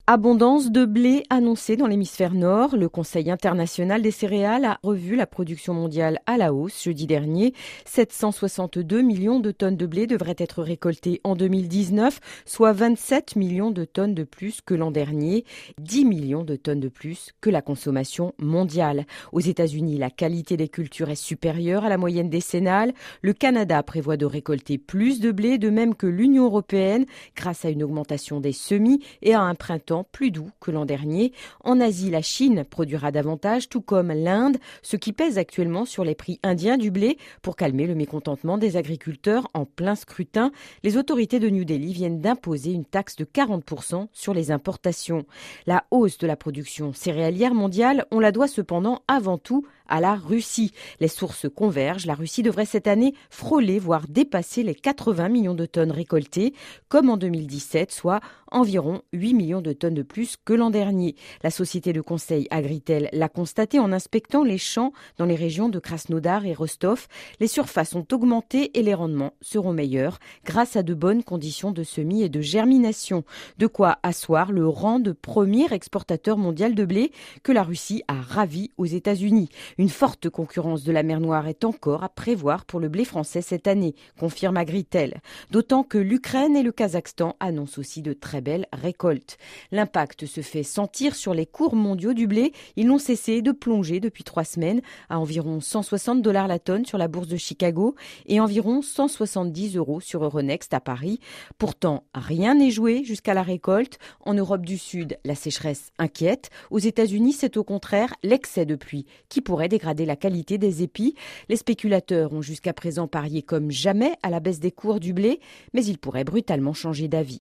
Abondance de blé annoncée dans l'hémisphère nord. Le Conseil international des céréales a revu la production mondiale à la hausse jeudi dernier. 762 millions de tonnes de blé devraient être récoltées en 2019, soit 27 millions de tonnes de plus que l'an dernier, 10 millions de tonnes de plus que la consommation mondiale. Aux États-Unis, la qualité des cultures est supérieure à la moyenne décennale. Le Canada prévoit de récolter plus de blé, de même que l'Union européenne, grâce à une augmentation des semis et à un printemps plus doux que l'an dernier. En Asie, la Chine produira davantage, tout comme l'Inde, ce qui pèse actuellement sur les prix indiens du blé. Pour calmer le mécontentement des agriculteurs en plein scrutin, les autorités de New Delhi viennent d'imposer une taxe de 40% sur les importations. La hausse de la production céréalière mondiale, on la doit cependant avant tout à la Russie. Les sources convergent. La Russie devrait cette année frôler, voire dépasser les 80 millions de tonnes récoltées, comme en 2017, soit environ 8 millions de tonnes de plus que l'an dernier. La société de conseil Agritel l'a constaté en inspectant les champs dans les régions de Krasnodar et Rostov. Les surfaces ont augmenté et les rendements seront meilleurs grâce à de bonnes conditions de semis et de germination. De quoi asseoir le rang de premier exportateur mondial de blé que la Russie a ravi aux États-Unis. Une forte concurrence de la mer Noire est encore à prévoir pour le blé français cette année, confirme Agritel. D'autant que l'Ukraine et le Kazakhstan annoncent aussi de très belles récoltes. L'impact se fait sentir sur les cours mondiaux du blé. Ils n'ont cessé de plonger depuis 3 semaines à environ 160 $ la tonne sur la bourse de Chicago et environ 170 € sur Euronext à Paris. Pourtant, rien n'est joué jusqu'à la récolte. En Europe du Sud, la sécheresse inquiète. Aux États-Unis, c'est au contraire l'excès de pluie qui pourrait dégrader la qualité des épis. Les spéculateurs ont jusqu'à présent parié comme jamais à la baisse des cours du blé, mais ils pourraient brutalement changer d'avis.